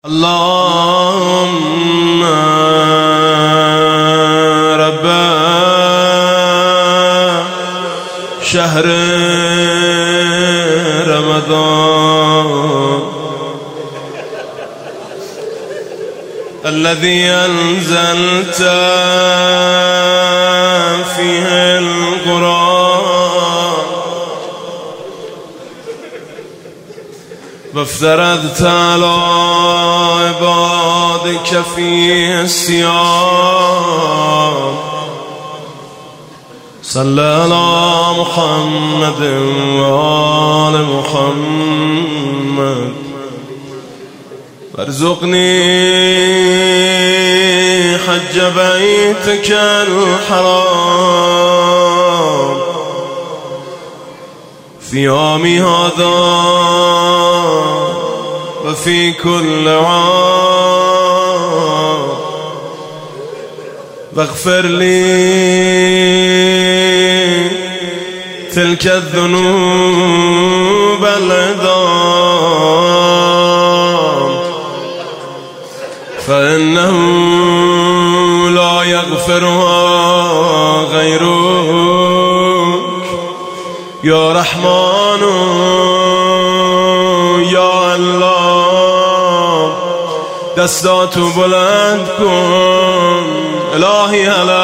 اللهم رب شهر رمضان الذي أنزلت فيه القرآن وافترضت على عبادك فيه الصيام صلى على محمد وآل محمد وارزقني حج بيتك الحرام في يومي هذا وفي كل عام واغفر لي تلك الذنوب العظام فإنه لا يغفرها غيرك يا رحمن يا الله. دستاتو بلند کن الهی، هلا